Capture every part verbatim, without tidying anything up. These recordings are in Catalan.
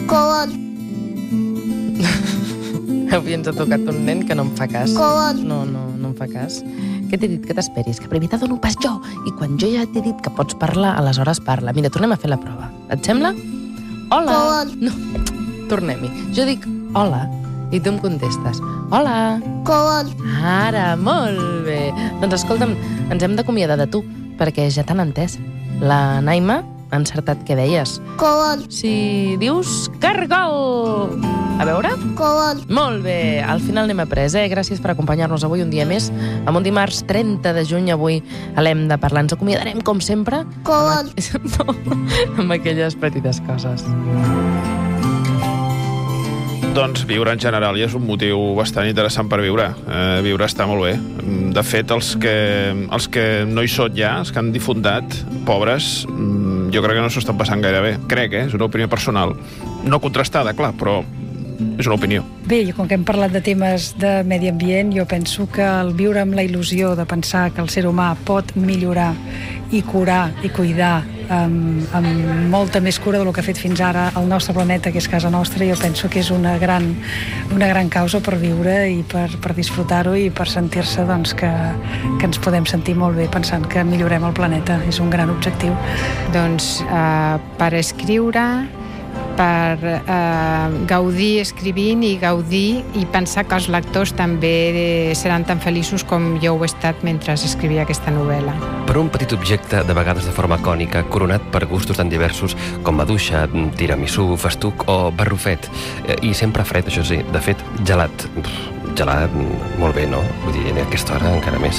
Col. Avui ens ha tocat un nen que no em fa cas. Col. No, no, no em fa cas. Què t'he dit? Que t'esperis, que primer t'adono pas jo. I quan jo ja t'he dit que pots parlar, aleshores parla. Mira, tornem a fer la prova. Et sembla? Hola. Col. No, tornem-hi. Jo dic hola i tu em contestes hola. Col. Ara, molt bé. Doncs escolta'm, ens hem d'acomiadar de tu, perquè ja t'han entès. La Naima ha encertat què deies. Col. Si dius cargol. A veure? Col. Molt bé, al final n'hem après, eh? Gràcies per acompanyar-nos avui un dia més. Amb un dimarts trenta de juny, avui a l'Hem de parlar. Ens acomiadarem, com sempre, Col. no, amb aquelles petites coses. Doncs viure en general ja és un motiu bastant interessant per viure. Eh, viure està molt bé. De fet, els que, els que no hi són ja, els que han difundat, pobres, jo crec que no s'ho estan passant gaire bé. Crec, eh? És una opinió personal. No contrastada, clar, però és una opinió. Bé, com que hem parlat de temes de medi ambient, jo penso que el viure amb la il·lusió de pensar que el ser humà pot millorar i curar i cuidar amb, amb molta més cura del que ha fet fins ara el nostre planeta, que és casa nostra, jo penso que és una gran, una gran causa per viure i per, per disfrutar-ho i per sentir-se doncs, que, que ens podem sentir molt bé pensant que millorem el planeta. És un gran objectiu. Doncs eh, per escriure, per eh, gaudir escrivint i gaudir i pensar que els lectors també seran tan feliços com jo ho he estat mentre escrivia aquesta novel·la. Per un petit objecte, de vegades de forma cònica, coronat per gustos tan diversos com maduixa, tiramisú, festuc o barrufet. I sempre fred, això sí. De fet, gelat. Gelat, molt bé, no? Vull dir, a aquesta hora encara més.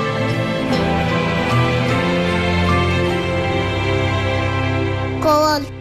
Col.